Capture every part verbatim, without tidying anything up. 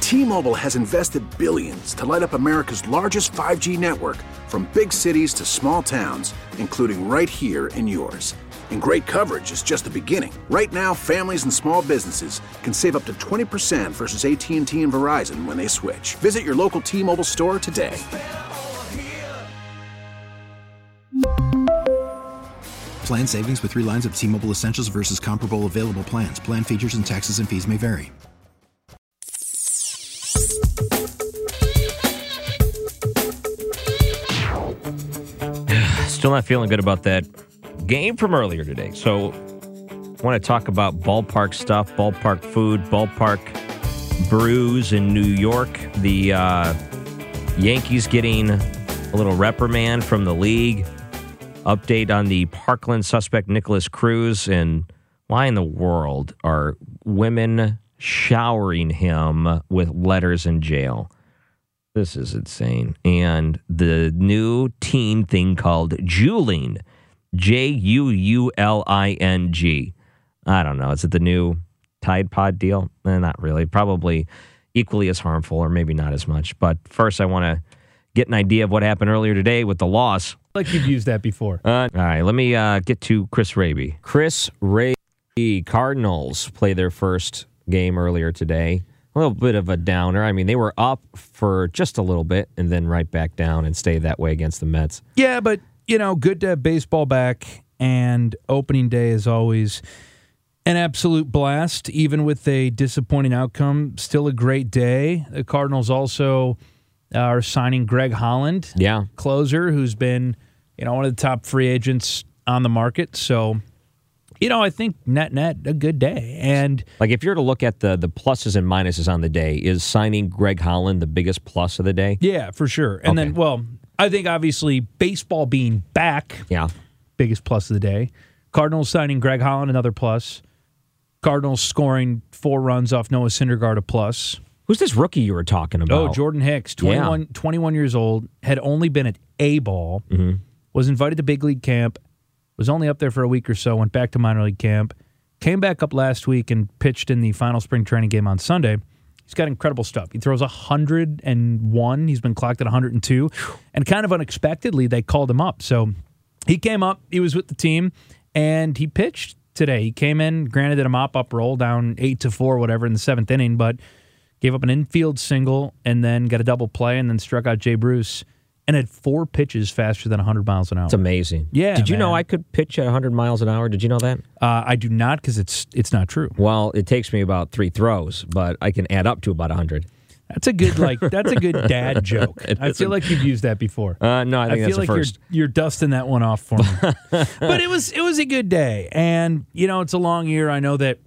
T-Mobile has invested billions to light up America's largest five G network, from big cities to small towns, including right here in yours. And great coverage is just the beginning. Right now, families and small businesses can save up to twenty percent versus A T and T and Verizon when they switch. Visit your local T-Mobile store today. Plan savings with three lines of T-Mobile Essentials versus comparable available plans. Plan features and taxes and fees may vary. Still not feeling good about that game from earlier today. So I want to talk about ballpark stuff, ballpark food, ballpark brews in New York. The uh, Yankees getting a little reprimand from the league. Update on the Parkland suspect, Nicholas Cruz, and why in the world are women showering him with letters in jail? This is insane. And the new teen thing called Juuling, J U U L I N G. I don't know. Is it the new Tide Pod deal? Eh, not really. Probably equally as harmful, or maybe not as much. But first, I want to get an idea of what happened earlier today with the loss. Like you've used that before. Uh, all right, let me uh, get to Chris Raby. Chris Raby, Cardinals play their first game earlier today. A little bit of a downer. I mean, they were up for just a little bit and then right back down and stayed that way against the Mets. Yeah, but, you know, good to have baseball back, and opening day is always an absolute blast, even with a disappointing outcome. Still a great day. The Cardinals also are signing Greg Holland, yeah, closer, who's been, you know, one of the top free agents on the market. So, you know, I think net-net, a good day. And like, if you're to look at the the pluses and minuses on the day, is signing Greg Holland the biggest plus of the day? Yeah, for sure. And okay. then, well, I think obviously baseball being back, yeah, biggest plus of the day. Cardinals signing Greg Holland, another plus. Cardinals scoring four runs off Noah Syndergaard, a plus. Who's this rookie you were talking about? Oh, Jordan Hicks, twenty-one, yeah. twenty-one years old, had only been at A-ball, mm-hmm. was invited to big league camp, was only up there for a week or so, went back to minor league camp, came back up last week and pitched in the final spring training game on Sunday. He's got incredible stuff. He throws one hundred one. He's been clocked at one hundred two. And kind of unexpectedly, they called him up. So he came up, he was with the team, and he pitched today. He came in, granted at a mop-up roll, down eight to four, whatever, in the seventh inning, but gave up an infield single and then got a double play and then struck out Jay Bruce and had four pitches faster than one hundred miles an hour. It's amazing. Yeah, Did you man. know I could pitch at one hundred miles an hour? Did you know that? Uh, I do not, because it's it's not true. Well, it takes me about three throws, but I can add up to about one hundred. That's a good like. That's a good dad joke. It I isn't. feel like you've used that before. Uh, no, I think I that's feel the like first. you're you're dusting that one off for me. But it was it was a good day, and you know it's a long year. I know that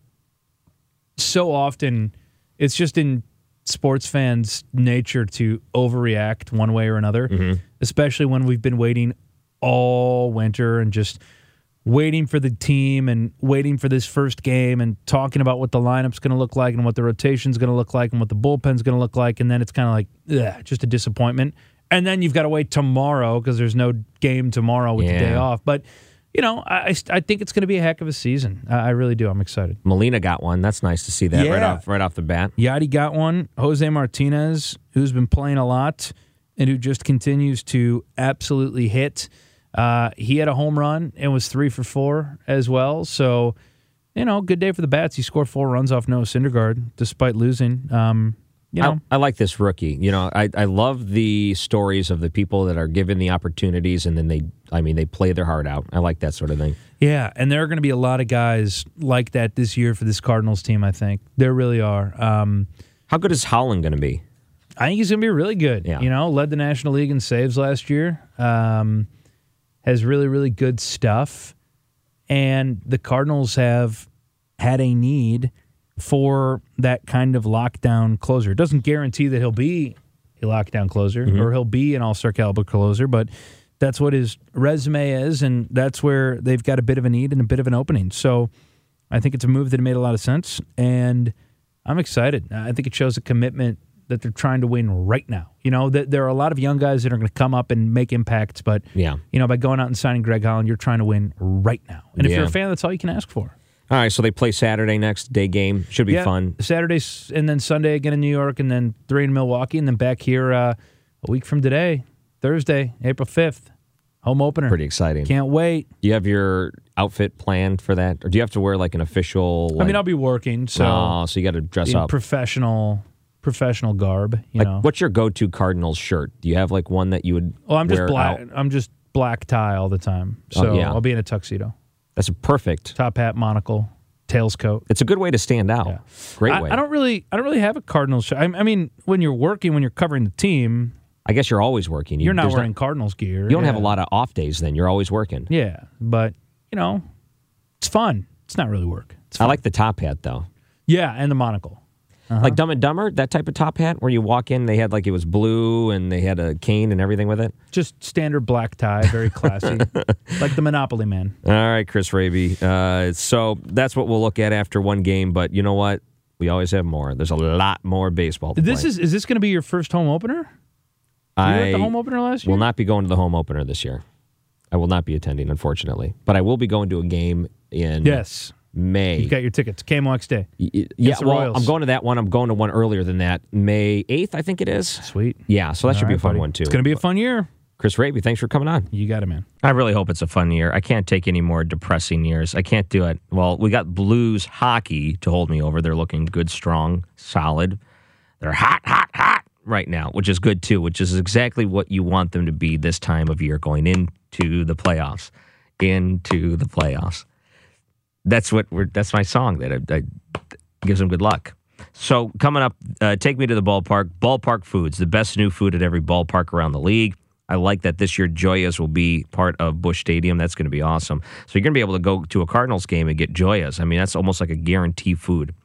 so often it's just in sports fans' nature to overreact one way or another, mm-hmm. especially when we've been waiting all winter and just waiting for the team and waiting for this first game and talking about what the lineup's going to look like and what the rotation's going to look like and what the bullpen's going to look like, and then it's kind of like, ugh, just a disappointment. And then you've got to wait tomorrow because there's no game tomorrow with yeah. the day off. But, you know, I, I think it's going to be a heck of a season. I, I really do. I'm excited. Molina got one. That's nice to see that Yeah. right off right off the bat. Yachty got one. Jose Martinez, who's been playing a lot and who just continues to absolutely hit. Uh, he had a home run and was three for four as well. So, you know, good day for the Bats. He scored four runs off Noah Syndergaard despite losing. Um, you know, I, I like this rookie. You know, I, I love the stories of the people that are given the opportunities and then they, I mean, they play their heart out. I like that sort of thing. Yeah, and there are going to be a lot of guys like that this year for this Cardinals team, I think. There really are. Um, How good is Holland going to be? I think he's going to be really good. Yeah. You know, led the National League in saves last year. Um, has really, really good stuff. And the Cardinals have had a need for that kind of lockdown closer. It doesn't guarantee that he'll be a lockdown closer mm-hmm. or he'll be an all-star caliber closer, but that's what his resume is, and that's where they've got a bit of a need and a bit of an opening. So I think it's a move that made a lot of sense, and I'm excited. I think it shows a commitment that they're trying to win right now. You know, th- there are a lot of young guys that are going to come up and make impacts, but, yeah. you know, by going out and signing Greg Holland, you're trying to win right now. And if yeah. you're a fan, that's all you can ask for. All right, so they play Saturday next, day game. Should be yeah, fun. Saturday and then Sunday again in New York, and then three in Milwaukee, and then back here uh, a week from today, Thursday, April fifth, home opener. Pretty exciting. Can't wait. Do you have your outfit planned for that? Or do you have to wear like an official... Like, I mean, I'll be working, so... Oh, so you got to dress in up. Professional professional garb, you like, know. What's your go-to Cardinals shirt? Do you have like one that you would Oh, I'm just wear black. out? I'm just black tie all the time. So Oh, yeah. I'll be in a tuxedo. That's a perfect... Top hat, monocle, tails coat. It's a good way to stand out. Yeah. Great I, way. I don't really I don't really have a Cardinals shirt. I, I mean, when you're working, when you're covering the team, I guess you're always working. You, you're not there's wearing Cardinals gear. You don't yeah. have a lot of off days then. You're always working. Yeah, but, you know, it's fun. It's not really work. It's I fun. like the top hat, though. Yeah, and the monocle. Uh-huh. Like Dumb and Dumber, that type of top hat where you walk in, they had like it was blue and they had a cane and everything with it. Just standard black tie, very classy. Like the Monopoly Man. All right, Chris Raby. Uh, so that's what we'll look at after one game, but you know what? We always have more. There's a lot more baseball to This play. is is this going to be your first home opener? You were I at the home opener last year? will not be going to the home opener this year. I will not be attending, unfortunately. But I will be going to a game in Yes. May. You've got your tickets. K M O X Day. Y- y- Against yeah, the well, Royals. I'm going to that one. I'm going to one earlier than that. May eighth, I think it is. Sweet. Yeah, so that All should be right, a fun buddy. one, too. It's going to be a fun year. Chris Raby, thanks for coming on. You got it, man. I really hope it's a fun year. I can't take any more depressing years. I can't do it. Well, we got Blues hockey to hold me over. They're looking good, strong, solid. They're hot, hot, hot right now, which is good, too, which is exactly what you want them to be this time of year going into the playoffs. Into the playoffs. That's what we're. That's my song that I, I, gives them good luck. So coming up, uh, take me to the ballpark. Ballpark Foods, the best new food at every ballpark around the league. I like that this year Joyas will be part of Busch Stadium. That's going to be awesome. So you're going to be able to go to a Cardinals game and get Joyas. I mean, that's almost like a guarantee food.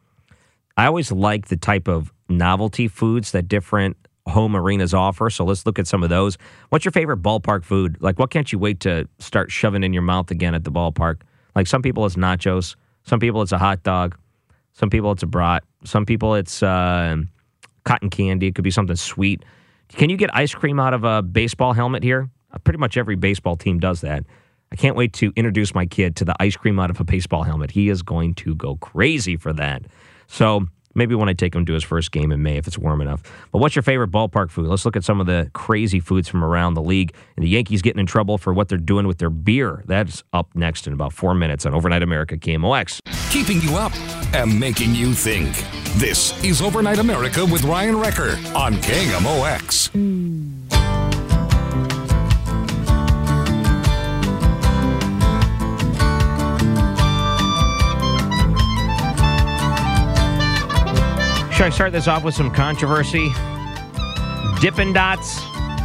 I always like the type of novelty foods that different home arenas offer. So let's look at some of those. What's your favorite ballpark food? Like, what can't you wait to start shoving in your mouth again at the ballpark? Like, some people it's nachos. Some people it's a hot dog. Some people it's a brat. Some people it's uh, cotton candy. It could be something sweet. Can you get ice cream out of a baseball helmet here? Uh, pretty much every baseball team does that. I can't wait to introduce my kid to the ice cream out of a baseball helmet. He is going to go crazy for that. So maybe when I take him to his first game in May, if it's warm enough. But what's your favorite ballpark food? Let's look at some of the crazy foods from around the league. And the Yankees getting in trouble for what they're doing with their beer. That's up next in about four minutes on Overnight America K M O X. Keeping you up and making you think. This is Overnight America with Ryan Wrecker on K M O X. Should I start this off with some controversy? Dippin' Dots,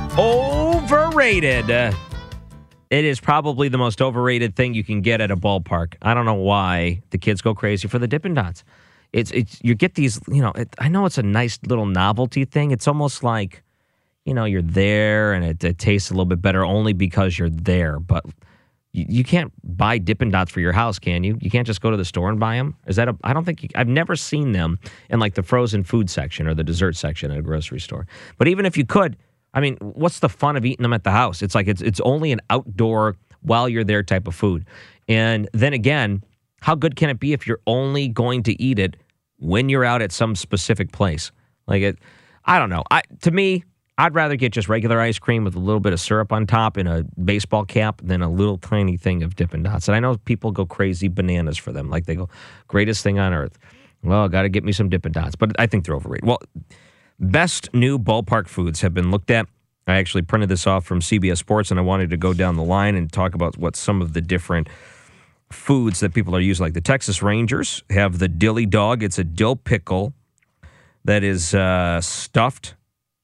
overrated. Uh, it is probably the most overrated thing you can get at a ballpark. I don't know why the kids go crazy for the Dippin' Dots. It's it's you get these, you know, it, I know it's a nice little novelty thing. It's almost like, you know, you're there and it, it tastes a little bit better only because you're there. But you, you can't buy Dippin' Dots for your house, can you? You can't just go to the store and buy them? Is that a, I don't think, you, I've never seen them in like the frozen food section or the dessert section at a grocery store. But even if you could, I mean, what's the fun of eating them at the house? It's like it's it's only an outdoor while you're there type of food. And then again, how good can it be if you're only going to eat it when you're out at some specific place? Like it, I don't know. I to me, I'd rather get just regular ice cream with a little bit of syrup on top in a baseball cap than a little tiny thing of Dippin' Dots. And I know people go crazy bananas for them. Like they go, greatest thing on earth. Well, got to get me some Dippin' Dots. But I think they're overrated. Well, best new ballpark foods have been looked at. I actually printed this off from C B S Sports, and I wanted to go down the line and talk about what some of the different foods that people are using. Like the Texas Rangers have the Dilly Dog. It's a dill pickle that is uh, stuffed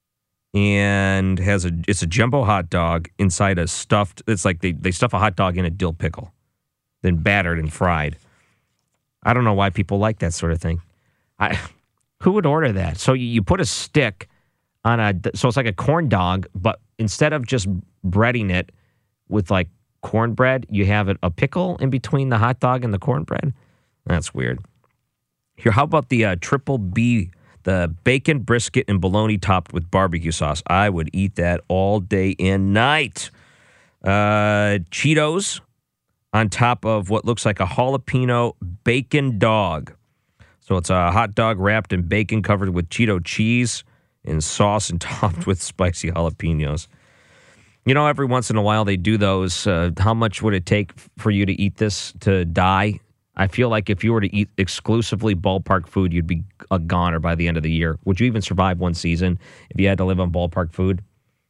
and has a it's a jumbo hot dog inside a stuffed. It's like they, they stuff a hot dog in a dill pickle, then battered and fried. I don't know why people like that sort of thing. I who would order that? So you, you put a stick on a so it's like a corn dog, but instead of just breading it with like cornbread, you have it, a pickle in between the hot dog and the cornbread. That's weird. Here, how about the uh, Triple B? The bacon, brisket, and bologna topped with barbecue sauce. I would eat that all day and night. Uh, Cheetos, on top of what looks like a jalapeno bacon dog. So it's a hot dog wrapped in bacon, covered with Cheeto cheese and sauce, and topped with spicy jalapenos. You know, every once in a while they do those. Uh, how much would it take for you to eat this to die? I feel like if you were to eat exclusively ballpark food, you'd be a goner by the end of the year. Would you even survive one season if you had to live on ballpark food?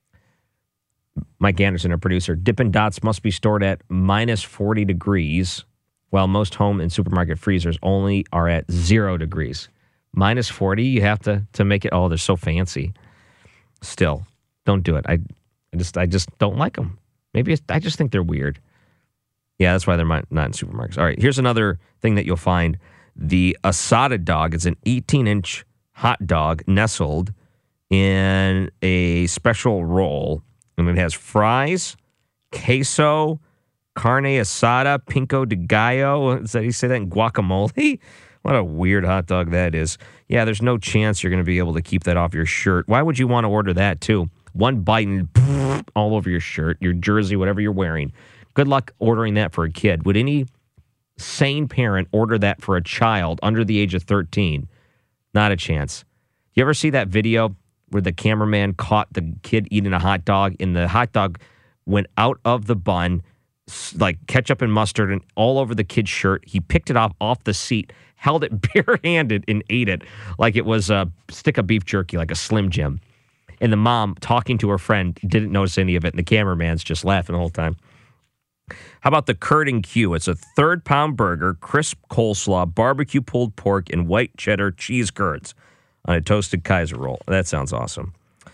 Mike Anderson, our producer. Dippin' Dots must be stored at minus forty degrees, while most home and supermarket freezers only are at zero degrees. Minus forty, you have to to make it. Oh, they're so fancy. Still, don't do it. I, I just I just don't like them. Maybe it's, I just think they're weird. Yeah, that's why they're not in supermarkets. All right, here's another thing that you'll find. The Asada dog is an eighteen-inch hot dog nestled in a special roll. And it has fries, queso, carne asada, pico de gallo. Is that, you say that in guacamole? What a weird hot dog that is. Yeah, there's no chance you're going to be able to keep that off your shirt. Why would you want to order that, too? One bite and all over your shirt, your jersey, whatever you're wearing. Good luck ordering that for a kid. Would any sane parent order that for a child under the age of thirteen? Not a chance. You ever see that video where the cameraman caught the kid eating a hot dog, and the hot dog went out of the bun, like ketchup and mustard, and all over the kid's shirt? He picked it off off the seat, held it barehanded, and ate it like it was a stick of beef jerky, like a Slim Jim. And the mom, talking to her friend, didn't notice any of it, and the cameraman's just laughing the whole time. How about the Curd and Q? It's a third-pound burger, crisp coleslaw, barbecue pulled pork, and white cheddar cheese curds on a toasted Kaiser roll. That sounds awesome.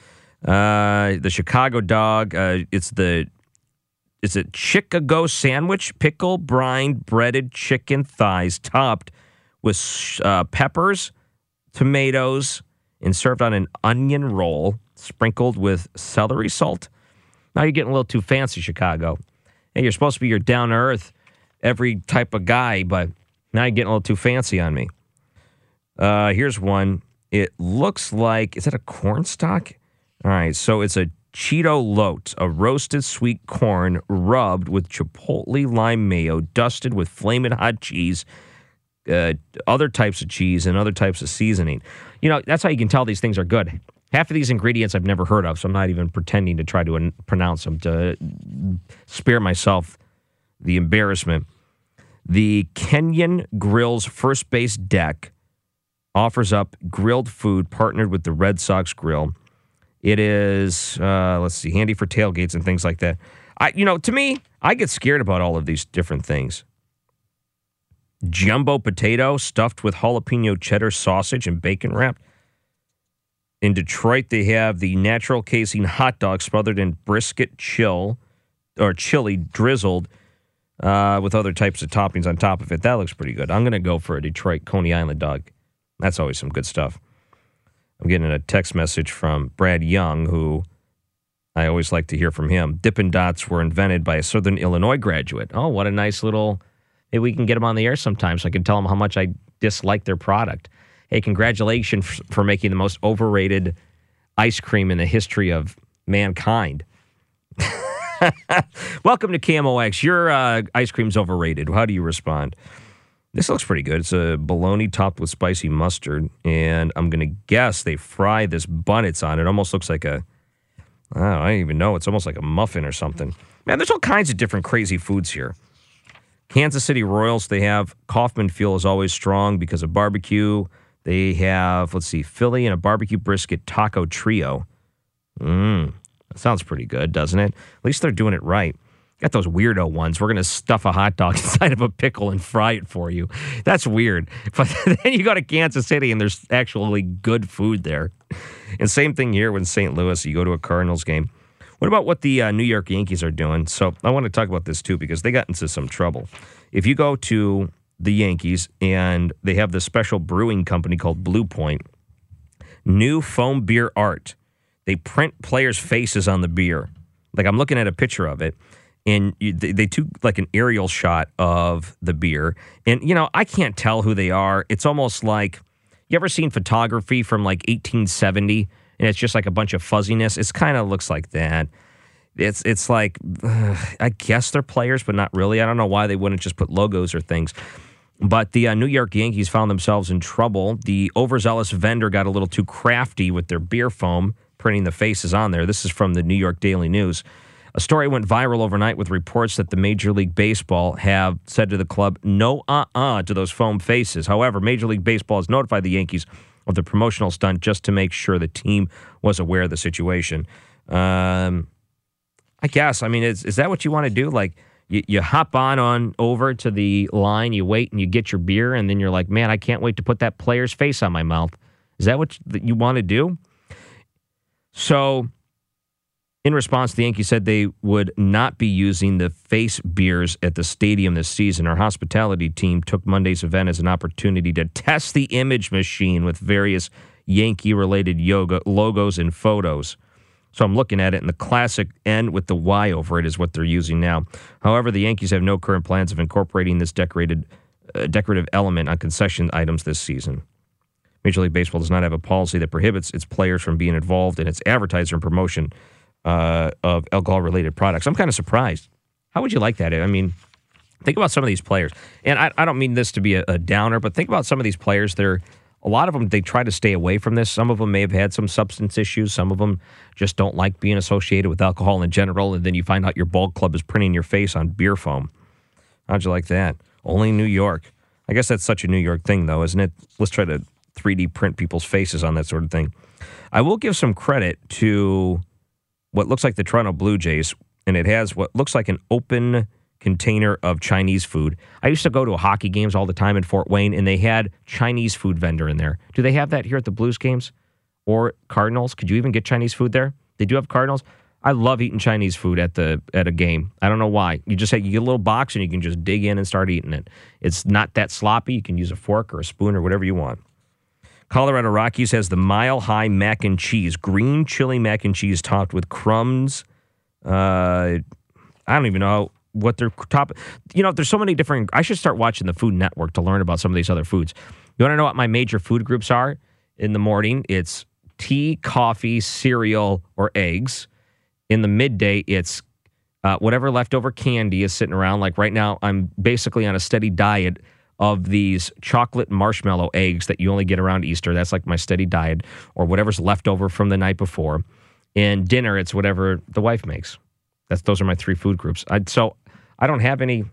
Uh, the Chicago dog, uh, it's the, it's a Chicago sandwich, pickle, brine, breaded chicken thighs topped with uh, peppers, tomatoes, and served on an onion roll, sprinkled with celery salt. Now you're getting a little too fancy, Chicago. Hey, you're supposed to be your down-to-earth, every type of guy, but now you're getting a little too fancy on me. Uh, here's one. It looks like, is that a corn stalk? All right, so it's a Cheeto Lote, a roasted sweet corn rubbed with chipotle lime mayo, dusted with flaming hot cheese, uh, other types of cheese, and other types of seasoning. You know, that's how you can tell these things are good. Half of these ingredients I've never heard of, so I'm not even pretending to try to pronounce them to spare myself the embarrassment. The Kenyon Grill's first base deck offers up grilled food partnered with the Red Sox Grill. It is, uh, let's see, handy for tailgates and things like that. I, you know, to me, I get scared about all of these different things. Jumbo potato stuffed with jalapeno cheddar sausage and bacon wrapped. In Detroit, they have the natural casing hot dog smothered in brisket chill or chili drizzled uh, with other types of toppings on top of it. That looks pretty good. I'm going to go for a Detroit Coney Island dog. That's always some good stuff. I'm getting a text message from Brad Young, who I always like to hear from him. Dippin' Dots were invented by a Southern Illinois graduate. Oh, what a nice little... Maybe we can get him on the air sometime so I can tell him how much I dislike their product. Hey, congratulations for making the most overrated ice cream in the history of mankind. Welcome to K M O X. Your uh, ice cream's overrated. How do you respond? This looks pretty good. It's a bologna topped with spicy mustard, and I'm going to guess they fry this bun it's on. It almost looks like a, I don't, know, I don't even know. It's almost like a muffin or something. Man, there's all kinds of different crazy foods here. Kansas City Royals, they have Kaufman Fuel is always strong because of barbecue. They have, let's see, Philly and a barbecue brisket taco trio. Mmm, that sounds pretty good, doesn't it? At least they're doing it right. Got those weirdo ones. We're going to stuff a hot dog inside of a pickle and fry it for you. That's weird. But then you go to Kansas City and there's actually good food there. And same thing here with Saint Louis. You go to a Cardinals game. What about what the uh, New York Yankees are doing? So I want to talk about this too because they got into some trouble. If you go to the Yankees and they have this special brewing company called Blue Point, new foam beer art. They print players' faces on the beer. Like I'm looking at a picture of it. And you, they, they took like an aerial shot of the beer. And, you know, I can't tell who they are. It's almost like, you ever seen photography from like eighteen seventy? And it's just like a bunch of fuzziness. It kind of looks like that. It's it's like, uh, I guess they're players, but not really. I don't know why they wouldn't just put logos or things. But the uh, New York Yankees found themselves in trouble. The overzealous vendor got a little too crafty with their beer foam, printing the faces on there. This is from the New York Daily News. A story went viral overnight with reports that the Major League Baseball have said to the club, no uh-uh to those foam faces. However, Major League Baseball has notified the Yankees of the promotional stunt just to make sure the team was aware of the situation. Um... I guess. I mean, is, is that what you want to do? Like, you, you hop on, on over to the line, you wait, and you get your beer, and then you're like, man, I can't wait to put that player's face on my mouth. Is that what you, you want to do? So, in response, the Yankees said they would not be using the face beers at the stadium this season. Our hospitality team took Monday's event as an opportunity to test the image machine with various Yankee-related yoga logos and photos. So I'm looking at it, and the classic N with the Y over it is what they're using now. However, the Yankees have no current plans of incorporating this decorated, uh, decorative element on concession items this season. Major League Baseball does not have a policy that prohibits its players from being involved in its advertising and promotion uh, of alcohol-related products. I'm kind of surprised. How would you like that? I mean, think about some of these players. And I, I don't mean this to be a, a downer, but think about some of these players. They're A lot of them, they try to stay away from this. Some of them may have had some substance issues. Some of them just don't like being associated with alcohol in general. And then you find out your ball club is printing your face on beer foam. How'd you like that? Only New York. I guess that's such a New York thing, though, isn't it? Let's try to three D print people's faces on that sort of thing. I will give some credit to what looks like the Toronto Blue Jays, and it has what looks like an open container of Chinese food. I used to go to hockey games all the time in Fort Wayne, and they had Chinese food vendor in there. Do they have that here at the Blues games or Cardinals? Could you even get Chinese food there? They do have Cardinals. I love eating Chinese food at the at a game. I don't know why. You just have, you get a little box and you can just dig in and start eating it. It's not that sloppy. You can use a fork or a spoon or whatever you want. Colorado Rockies has the Mile High mac and cheese, green chili mac and cheese topped with crumbs. Uh, I don't even know what their top, you know, there's so many different, I should start watching the Food Network to learn about some of these other foods. You want to know what my major food groups are in the morning? It's tea, coffee, cereal, or eggs. In the midday, it's uh, whatever leftover candy is sitting around. Like right now, I'm basically on a steady diet of these chocolate marshmallow eggs that you only get around Easter. That's like my steady diet, or whatever's left over from the night before. And dinner, it's whatever the wife makes. That's those are my three food groups. I, so I don't have any.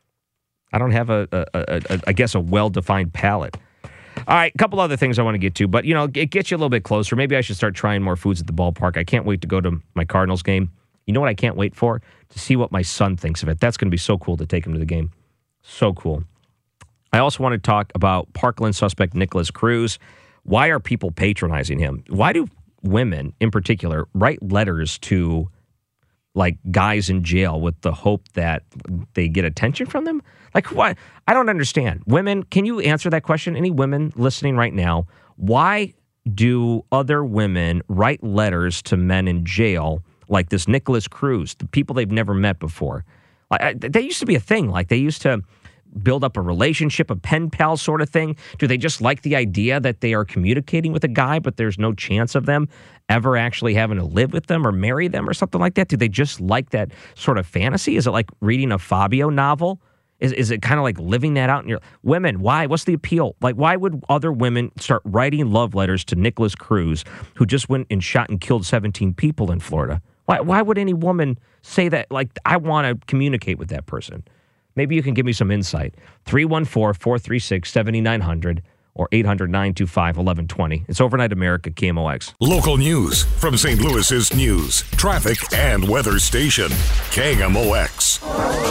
I don't have a, a, a, a I guess a well-defined palate. All right, a couple other things I want to get to, but you know, it gets you a little bit closer. Maybe I should start trying more foods at the ballpark. I can't wait to go to my Cardinals game. You know what I can't wait for? To see what my son thinks of it. That's going to be so cool to take him to the game. So cool. I also want to talk about Parkland suspect Nicholas Cruz. Why are people patronizing him? Why do women, in particular, write letters to like guys in jail with the hope that they get attention from them? Like, what? I don't understand. Women, can you answer that question? Any women listening right now, why do other women write letters to men in jail like this Nicholas Cruz, the people they've never met before? Like, I, they used to be a thing. Like, they used to build up a relationship, a pen pal sort of thing. Do they just like the idea that they are communicating with a guy, but there's no chance of them ever actually having to live with them or marry them or something like that? Do they just like that sort of fantasy? Is it like reading a Fabio novel? Is is it kind of like living that out in your... Women, why? What's the appeal? Like, why would other women start writing love letters to Nicholas Cruz, who just went and shot and killed seventeen people in Florida? Why, why would any woman say that, like, I want to communicate with that person? Maybe you can give me some insight. three one four, four three six, seven nine zero zero or eight hundred, nine two five, one one two zero. It's Overnight America, K M O X. Local news from Saint Louis's news, traffic, and weather station, K M O X.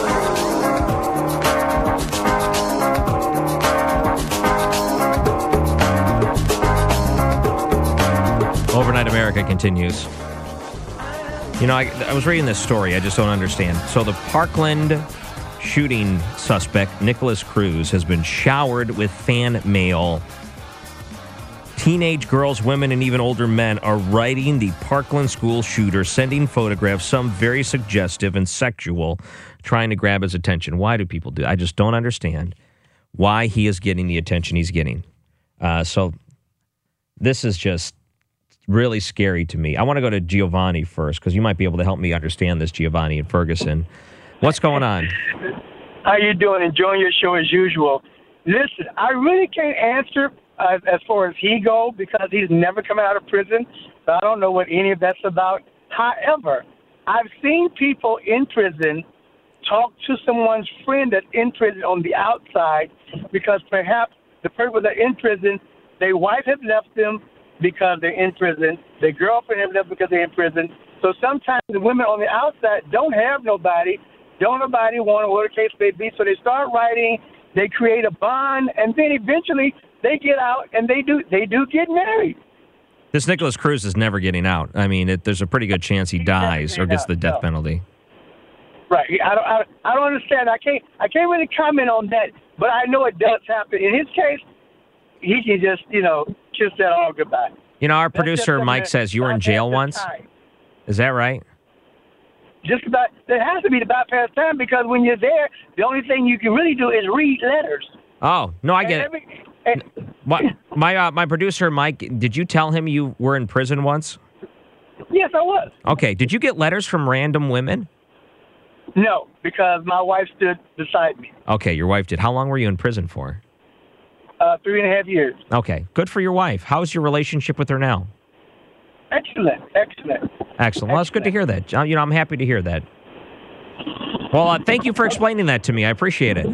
Overnight America continues. You know, I, I was reading this story. I just don't understand. So the Parkland shooting suspect, Nicholas Cruz, has been showered with fan mail. Teenage girls, women, and even older men are writing the Parkland school shooter, sending photographs, some very suggestive and sexual, trying to grab his attention. Why do people do that? I just don't understand why he is getting the attention he's getting. Uh, so this is just really scary to me. I want to go to Giovanni first because you might be able to help me understand this, Giovanni in Ferguson. What's going on? How you doing? Enjoying your show as usual. Listen, I really can't answer uh, as far as he go because he's never come out of prison. So I don't know what any of that's about. However, I've seen people in prison talk to someone's friend that's in prison on the outside because perhaps the people that are in prison, their wife has left them because they're in prison. Their girlfriend has left because they're in prison. So sometimes the women on the outside don't have nobody, don't nobody want to, whatever the case may be. So they start writing, they create a bond, and then eventually they get out and they do they do get married. This Nicholas Cruz is never getting out. I mean, it, there's a pretty good chance he dies or gets the death no. penalty. Right. I don't. I, I don't understand. I can't. I can't really comment on that. But I know it does happen. In his case, he can just, you know, kiss that all goodbye. You know, our That's producer Mike says you were in jail once. Time. Is that right? Just about. There has to be the bypass time because when you're there, the only thing you can really do is read letters. Oh no, I get And it. every, and, What, my uh, my producer Mike, did you tell him you were in prison once? yes, I was. Okay. Did you get letters from random women? No, because my wife stood beside me. Okay, your wife did. How long were you in prison for? Uh, three and a half years. Okay, good for your wife. How's your relationship with her now? Excellent. Excellent. Excellent. Well, it's good to hear that. Uh, You know, I'm happy to hear that. Well, uh, thank you for explaining that to me. I appreciate it.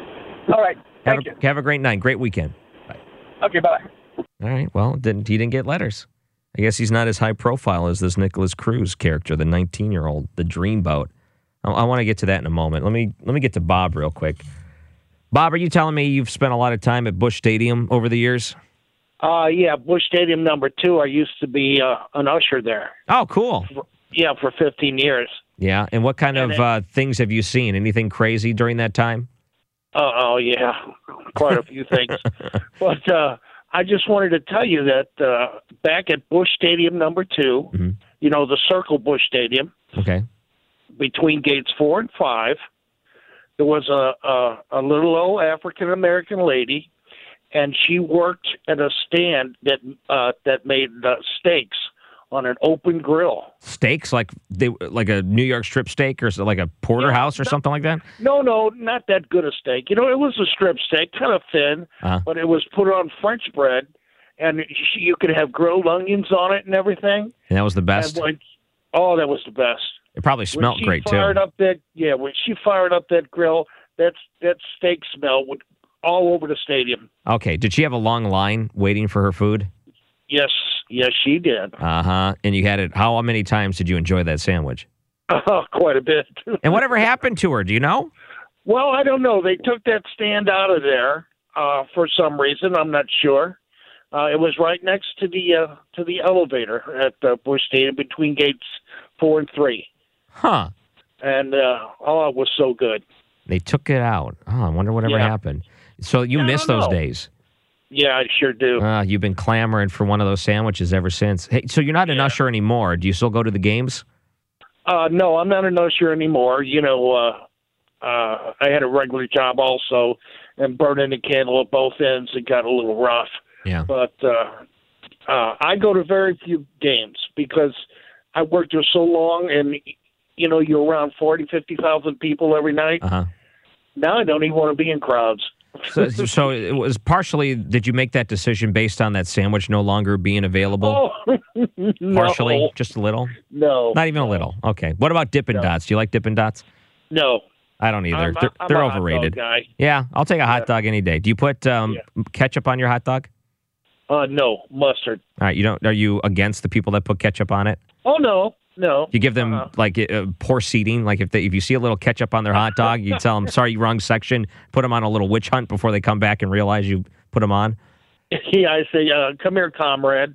All right. Have Thank a, you. have a great night. Great weekend. Okay. Bye. All right. Well, didn't he didn't get letters. I guess he's not as high profile as this Nicholas Cruz character, the nineteen-year-old, the dreamboat. I, I want to get to that in a moment. Let me let me get to Bob real quick. Bob, are you telling me you've spent a lot of time at Busch Stadium over the years? Uh, yeah, Busch Stadium number two. I used to be uh, an usher there. Oh, cool. Yeah, for fifteen years. Yeah. And what kind And of it- uh, things have you seen? Anything crazy during that time? Uh, oh, yeah, quite a few things. But uh, I just wanted to tell you that uh, back at Busch Stadium number two, Mm-hmm. you know, the Circle Busch Stadium, Okay. between gates four and five, there was a, a, a little old African-American lady, and she worked at a stand that uh, that made uh, steaks on an open grill. Steaks, like they like a New York strip steak or so- like a porterhouse or no- something like that? No, no, not that good a steak. You know, it was a strip steak, kind of thin, Uh-huh. but it was put on French bread, and she, you could have grilled onions on it and everything. And that was the best? And when, oh, that was the best. It probably When smelled she great, too. fired Up that, yeah, when she fired up that grill, that, that steak smell would all over the stadium. Okay. Did she have a long line waiting for her food? Yes, yes, she did. Uh-huh. And you had it, how many times did you enjoy that sandwich? Oh, quite a bit. And whatever happened to her, do you know? Well, I don't know. They took that stand out of there uh, for some reason. I'm not sure. Uh, it was right next to the uh, to the elevator at uh, Busch Stadium between gates four and three. Huh. And uh, oh, it was so good. They took it out. Oh, I wonder whatever Yeah. happened. So you Yeah, I miss don't those know. days. Yeah, I sure do. Uh, you've been clamoring for one of those sandwiches ever since. Hey, so you're not an Yeah. usher anymore. Do you still go to the games? Uh, no, I'm not an usher anymore. You know, uh, uh, I had a regular job also, and burning the candle at both ends, it got a little rough. Yeah. But uh, uh, I go to very few games because I worked there so long, and you know, you're around forty, fifty thousand people every night. Uh-huh. Now I don't even want to be in crowds. So, so it was partially, did you make that decision based on that sandwich no longer being available? Oh, no. Partially? Just a little? No. Not even a little. Okay. What about Dippin' No. Dots? Do you like Dippin' Dots? No. I don't either. I'm, they're I'm they're a hot dog overrated. guy. Yeah, I'll take a hot Yeah. dog any day. Do you put um, Yeah. ketchup on your hot dog? Uh, no, mustard. All right. You don't. Are you against the people that put ketchup on it? Oh, no, no. You give them Uh-uh. like uh, poor seating. Like if they, if you see a little ketchup on their hot dog, you tell them, "Sorry, wrong section." Put them on a little witch hunt before they come back and realize you put them on. Yeah, I say, uh, come here, comrade.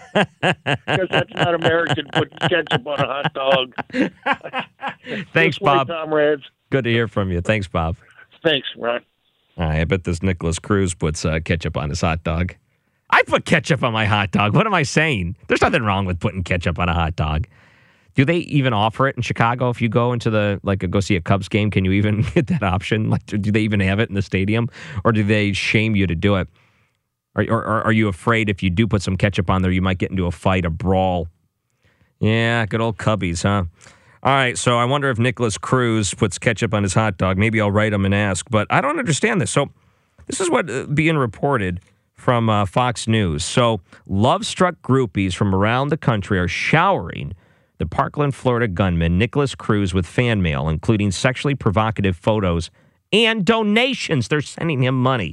Because that's not American, putting ketchup on a hot dog. Thanks, This way, Bob. comrades. Good to hear from you. Thanks, Bob. Thanks, Ron. All right, I bet this Nicholas Cruz puts uh, ketchup on his hot dog. I put ketchup on my hot dog. What am I saying? There's nothing wrong with putting ketchup on a hot dog. Do they even offer it in Chicago? If you go into the, like, go see a Cubs game, can you even get that option? Like, do they even have it in the stadium? Or do they shame you to do it? Or, or, or are you afraid if you do put some ketchup on there, you might get into a fight, a brawl? Yeah, good old Cubbies, huh? All right, so I wonder if Nicholas Cruz puts ketchup on his hot dog. Maybe I'll write him and ask, but I don't understand this. So this is what uh, being reported from uh, Fox News. So love-struck groupies from around the country are showering the Parkland, Florida gunman, Nicholas Cruz, with fan mail, including sexually provocative photos and donations. They're sending him money.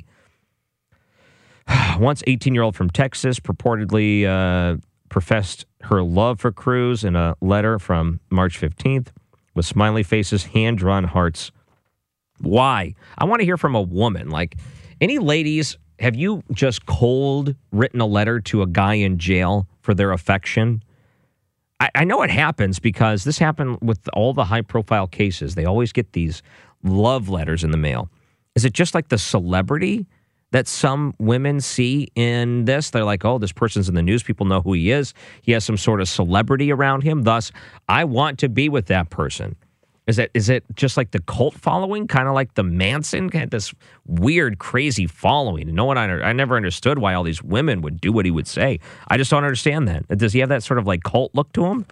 Once eighteen-year-old from Texas purportedly uh, professed her love for Cruz in a letter from March fifteenth with smiley faces, hand-drawn hearts. Why? I want to hear from a woman. Like, any ladies, have you just cold written a letter to a guy in jail for their affection? I, I know it happens because this happened with all the high-profile cases. They always get these love letters in the mail. Is it just like the celebrity that some women see in this? They're like, oh, this person's in the news. People know who he is. He has some sort of celebrity around him. Thus, I want to be with that person. Is it, is it just like the cult following? Kind of like the Manson? Had this weird, crazy following. No one, I, I never understood why all these women would do what he would say. I just don't understand that. Does he have that sort of like cult look to him?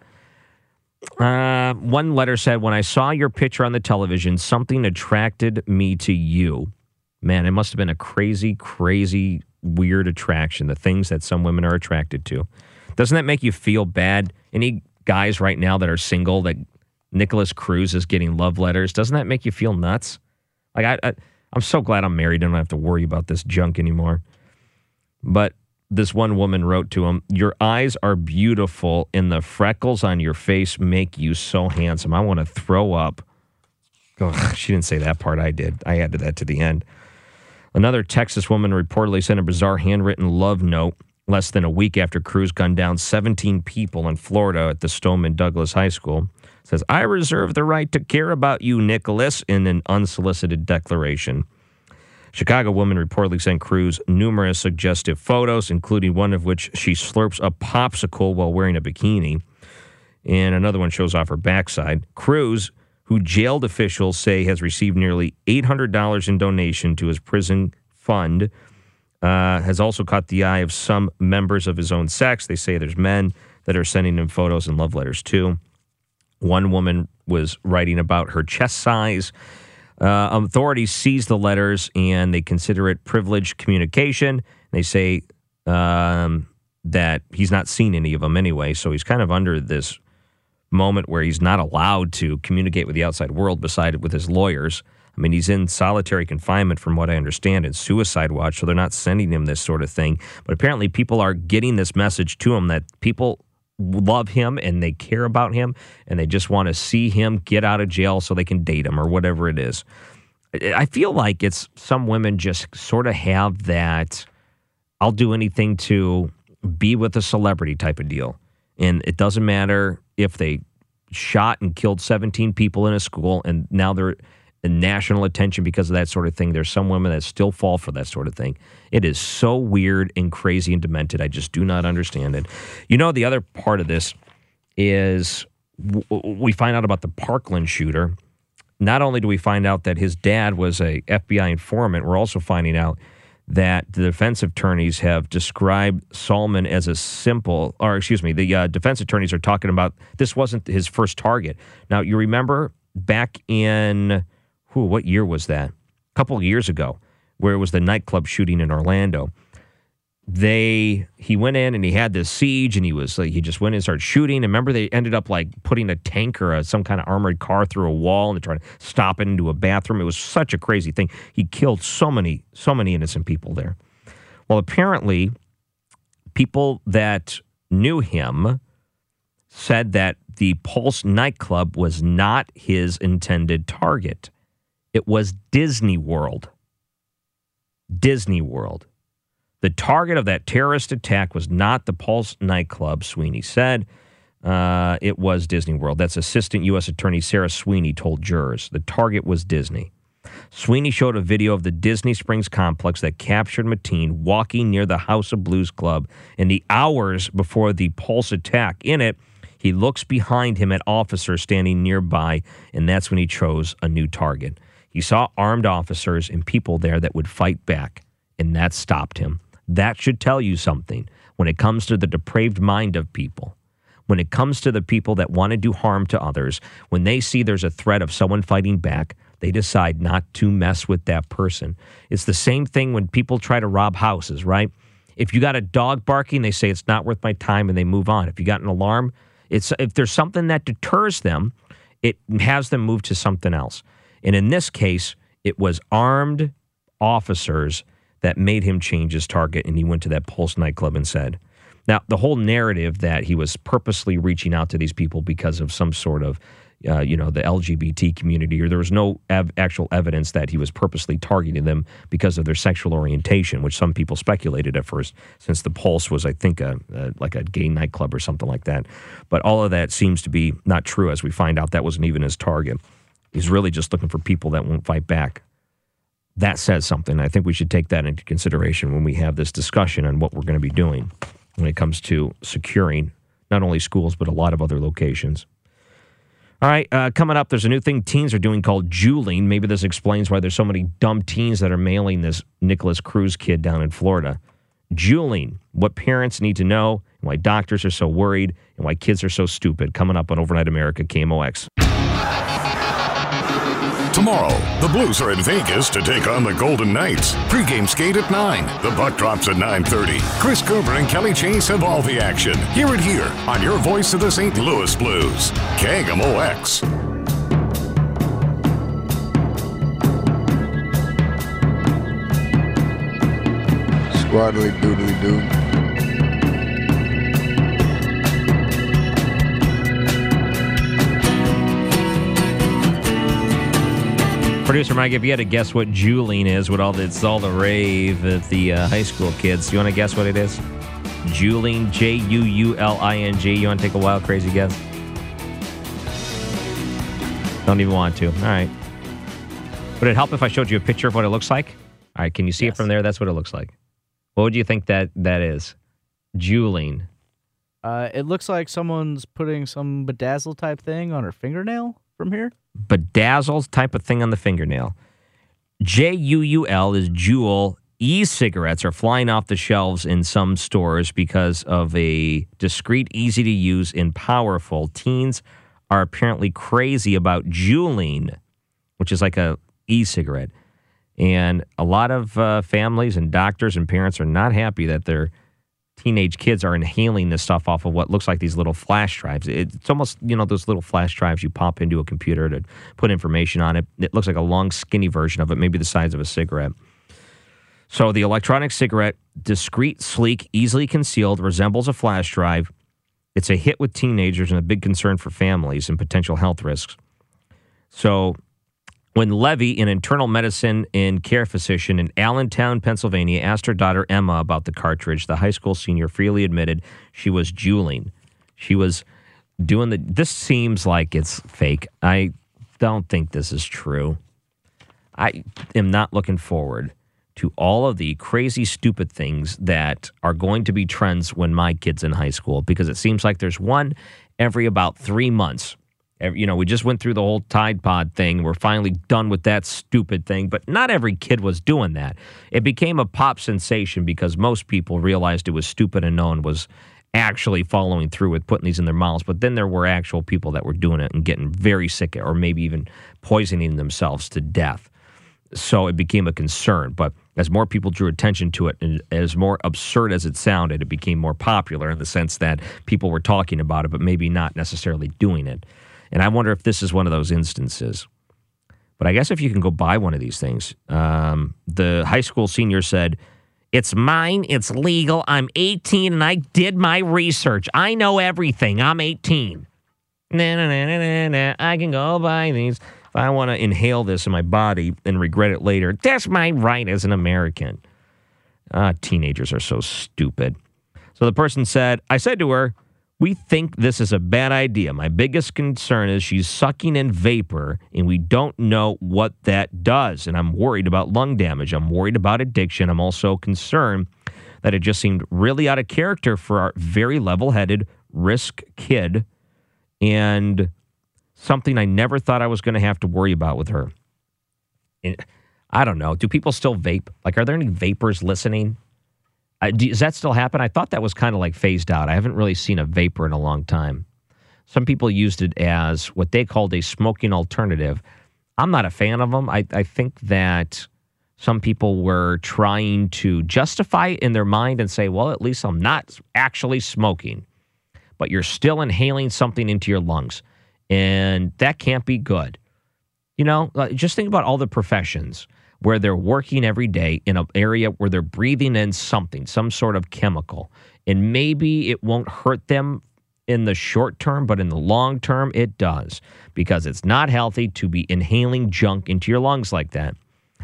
Uh, one letter said, when I saw your picture on the television, something attracted me to you. Man, it must have been a crazy, crazy, weird attraction, the things that some women are attracted to. Doesn't that make you feel bad? Any guys right now that are single that Nicholas Cruz is getting love letters, doesn't that make you feel nuts? Like, I, I, I'm so glad I'm married and I don't have to worry about this junk anymore. But this one woman wrote to him, your eyes are beautiful and the freckles on your face make you so handsome. I want to throw up. Oh, she didn't say that part. I did. I added that to the end. Another Texas woman reportedly sent a bizarre handwritten love note less than a week after Cruz gunned down seventeen people in Florida at the Stoneman Douglas High School. It says, I reserve the right to care about you, Nicholas, in an unsolicited declaration. Chicago woman reportedly sent Cruz numerous suggestive photos, including one of which she slurps a popsicle while wearing a bikini. And another one shows off her backside. Cruz, who jailed officials say has received nearly eight hundred dollars in donation to his prison fund, uh, has also caught the eye of some members of his own sex. They say there's men that are sending him photos and love letters, too. One woman was writing about her chest size. Uh, authorities seized the letters, and they consider it privileged communication. They say um, that he's not seen any of them anyway, so he's kind of under this moment where he's not allowed to communicate with the outside world beside with his lawyers. I mean, he's in solitary confinement from what I understand, and suicide watch, so they're not sending him this sort of thing. But apparently people are getting this message to him that people love him and they care about him and they just want to see him get out of jail so they can date him or whatever it is. I feel like it's some women just sort of have that I'll do anything to be with a celebrity type of deal. And it doesn't matter if they shot and killed seventeen people in a school and now they're in national attention because of that sort of thing. There's some women that still fall for that sort of thing. It is so weird and crazy and demented. I just do not understand it. You know, the other part of this is w- we find out about the Parkland shooter. Not only do we find out that his dad was a F B I informant, we're also finding out that the defense attorneys have described Salman as a simple, or excuse me, the uh, defense attorneys are talking about this wasn't his first target. Now, you remember back in, whew, what year was that? A couple of years ago, where it was the nightclub shooting in Orlando. They, he went in and he had this siege and he was like, he just went in and started shooting. And remember, they ended up like putting a tank or a, some kind of armored car through a wall and they're trying to stop it into a bathroom. It was such a crazy thing. He killed so many, so many innocent people there. Well, apparently, people that knew him said that the Pulse nightclub was not his intended target. It was Disney World. Disney World. The target of that terrorist attack was not the Pulse nightclub, Sweeney said. Uh, it was Disney World. That's Assistant U S Attorney Sarah Sweeney told jurors. The target was Disney. Sweeney showed a video of the Disney Springs complex that captured Mateen walking near the House of Blues Club in the hours before the Pulse attack. In it, he looks behind him at officers standing nearby, and that's when he chose a new target. He saw armed officers and people there that would fight back, and that stopped him. That should tell you something when it comes to the depraved mind of people. When it comes to the people that want to do harm to others, when they see there's a threat of someone fighting back, they decide not to mess with that person. It's the same thing when people try to rob houses, right? If you got a dog barking, they say it's not worth my time and they move on. If you got an alarm, it's if there's something that deters them, it has them move to something else. And in this case, it was armed officers that made him change his target, and he went to that Pulse nightclub and said, now, the whole narrative that he was purposely reaching out to these people because of some sort of, uh, you know, the L G B T community, or there was no ev- actual evidence that he was purposely targeting them because of their sexual orientation, which some people speculated at first, since the Pulse was, I think, a, a like a gay nightclub or something like that. But all of that seems to be not true, as we find out that wasn't even his target. He's really just looking for people that won't fight back. That says something. I think we should take that into consideration when we have this discussion on what we're going to be doing when it comes to securing not only schools, but a lot of other locations. All right, uh, coming up, there's a new thing teens are doing called juuling. Maybe this explains why there's so many dumb teens that are mailing this Nicholas Cruz kid down in Florida. Juuling, what parents need to know, and why doctors are so worried, and why kids are so stupid. Coming up on Overnight America, K M O X. Tomorrow, the Blues are in Vegas to take on the Golden Knights. Pre-game skate at nine. The puck drops at nine thirty. Chris Cooper and Kelly Chase have all the action. Hear it here on your voice of the Saint Louis Blues. K M O X. Squadly doodly doo. Producer Mike, if you had to guess what juuling is, what all the, it's all the rave at the uh, high school kids, you want to guess what it is? Juuling, J U U L I N G. You want to take a wild, crazy guess? Don't even want to. All right. Would it help if I showed you a picture of what it looks like? All right, can you see yes. it from there? That's what it looks like. What would you think that that is? Juuling. Uh, it looks like someone's putting some bedazzle type thing on her fingernail from here. Bedazzled type of thing on the fingernail. J U U L is Juul. E-cigarettes are flying off the shelves in some stores because of a discreet, easy to use, and powerful. Teens are apparently crazy about juuling, which is like a e-cigarette. And a lot of uh, families and doctors and parents are not happy that their teenage kids are inhaling this stuff off of what looks like these little flash drives. It's almost, you know, those little flash drives you pop into a computer to put information on it. It looks like a long, skinny version of it, maybe the size of a cigarette. So the electronic cigarette, discreet, sleek, easily concealed, resembles a flash drive. It's a hit with teenagers and a big concern for families and potential health risks. So when Levy, an internal medicine and care physician in Allentown, Pennsylvania, asked her daughter Emma about the cartridge, the high school senior freely admitted she was juuling. She was doing the... This seems like it's fake. I don't think this is true. I am not looking forward to all of the crazy, stupid things that are going to be trends when my kid's in high school, because it seems like there's one every about three months. You know, we just went through the whole Tide Pod thing. We're finally done with that stupid thing. But not every kid was doing that. It became a pop sensation because most people realized it was stupid and no one was actually following through with putting these in their mouths. But then there were actual people that were doing it and getting very sick or maybe even poisoning themselves to death. So it became a concern. But as more people drew attention to it, and as more absurd as it sounded, it became more popular in the sense that people were talking about it, but maybe not necessarily doing it. And I wonder if this is one of those instances. But I guess if you can go buy one of these things, um, the high school senior said, "It's mine, it's legal, I'm eighteen, and I did my research. I know everything, I'm eighteen. Nah, nah, nah, nah, nah, I can go buy these. If I want to inhale this in my body and regret it later, that's my right as an American." Ah, teenagers are so stupid. So the person said, I said to her, "We think this is a bad idea. My biggest concern is she's sucking in vapor, and we don't know what that does. And I'm worried about lung damage. I'm worried about addiction. I'm also concerned that it just seemed really out of character for our very level-headed risk kid, and something I never thought I was going to have to worry about with her." And I don't know. Do people still vape? Like, are there any vapors listening? Uh, does that still happen? I thought that was kind of like phased out. I haven't really seen a vapor in a long time. Some people used it as what they called a smoking alternative. I'm not a fan of them. I, I think that some people were trying to justify it in their mind and say, well, at least I'm not actually smoking. But you're still inhaling something into your lungs. And that can't be good. You know, just think about all the professions where they're working every day in an area where they're breathing in something, some sort of chemical. And maybe it won't hurt them in the short term, but in the long term, it does. Because it's not healthy to be inhaling junk into your lungs like that.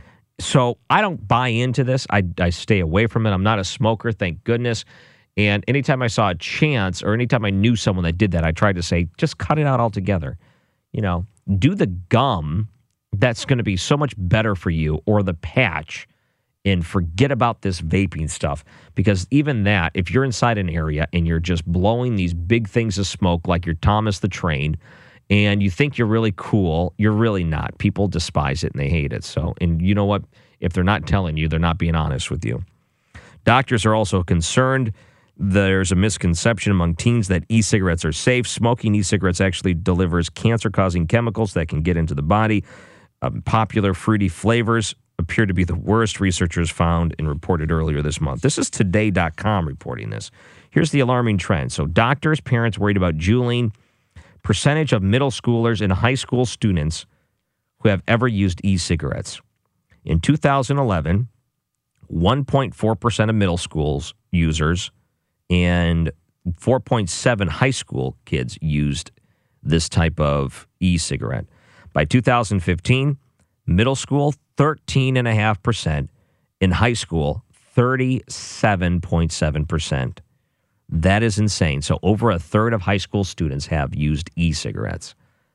So I don't buy into this. I, I stay away from it. I'm not a smoker, thank goodness. And anytime I saw a chance or anytime I knew someone that did that, I tried to say, just cut it out altogether. You know, do the gum that's going to be so much better for you or the patch and forget about this vaping stuff. Because even that, if you're inside an area and you're just blowing these big things of smoke like you're Thomas the Train and you think you're really cool, you're really not. People despise it and they hate it. So, and you know what? If they're not telling you, they're not being honest with you. Doctors are also concerned. There's a misconception among teens that e-cigarettes are safe. Smoking e-cigarettes actually delivers cancer-causing chemicals that can get into the body. Um, popular fruity flavors appear to be the worst, researchers found and reported earlier this month. This is today dot com reporting this. Here's the alarming trend. So doctors, parents worried about juuling. Percentage of middle schoolers and high school students who have ever used e-cigarettes. In two thousand eleven, one point four percent of middle schools users and four point seven high school kids used this type of e-cigarette. By two thousand fifteen, middle school, thirteen point five percent. In high school, thirty-seven point seven percent. That is insane. So over a third of high school students have used e-cigarettes.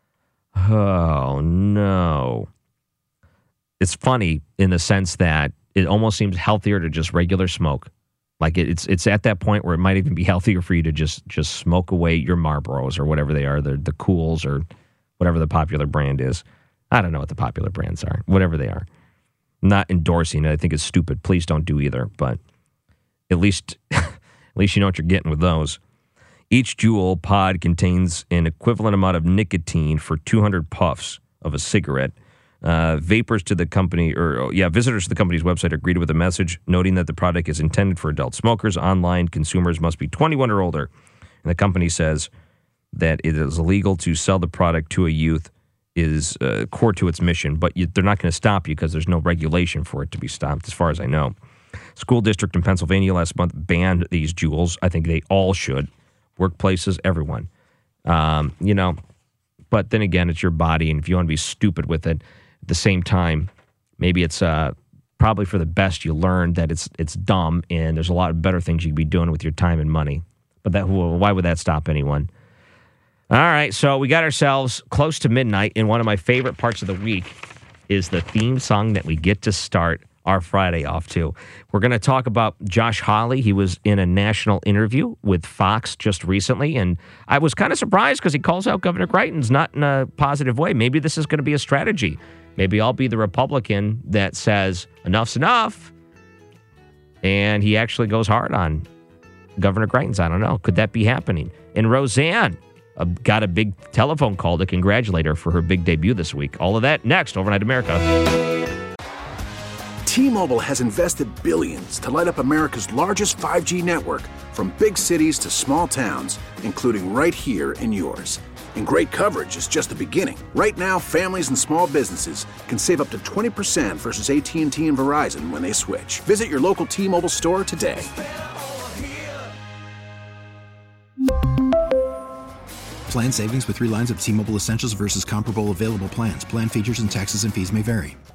Oh, no. It's funny in the sense that it almost seems healthier to just regular smoke. Like it's it's at that point where it might even be healthier for you to just just smoke away your Marlboros or whatever they are, the the Cools or whatever the popular brand is. I don't know what the popular brands are, whatever they are. I'm not endorsing it. I think it's stupid. Please don't do either. But at least at least you know what you're getting with those. Each Juul pod contains an equivalent amount of nicotine for two hundred puffs of a cigarette. Uh, vapors to the company, or yeah, visitors to the company's website agreed with the message, noting that the product is intended for adult smokers. Online consumers must be twenty-one or older. And the company says that it is illegal to sell the product to a youth is uh, core to its mission, but you, they're not going to stop you because there's no regulation for it to be stopped, as far as I know. School district in Pennsylvania last month banned these Juuls. I think they all should. Workplaces, everyone. Um, you know, but then again, it's your body, and if you want to be stupid with it, at the same time, maybe it's uh, probably for the best you learn that it's it's dumb, and there's a lot of better things you could be doing with your time and money. But that why would that stop anyone? All right, so we got ourselves close to midnight, and one of my favorite parts of the week is the theme song that we get to start our Friday off to. We're going to talk about Josh Hawley. He was in a national interview with Fox just recently, and I was kind of surprised because he calls out Governor Greitens not in a positive way. Maybe this is going to be a strategy. Maybe I'll be the Republican that says enough's enough, and he actually goes hard on Governor Greitens. I don't know. Could that be happening? And Roseanne uh, got a big telephone call to congratulate her for her big debut this week. All of that next, Overnight America. T-Mobile has invested billions to light up America's largest five G network, from big cities to small towns, including right here in yours. And great coverage is just the beginning. Right now, families and small businesses can save up to twenty percent versus A T and T and Verizon when they switch. Visit your local T-Mobile store today. Plan savings with three lines of T-Mobile Essentials versus comparable available plans. Plan features and taxes and fees may vary.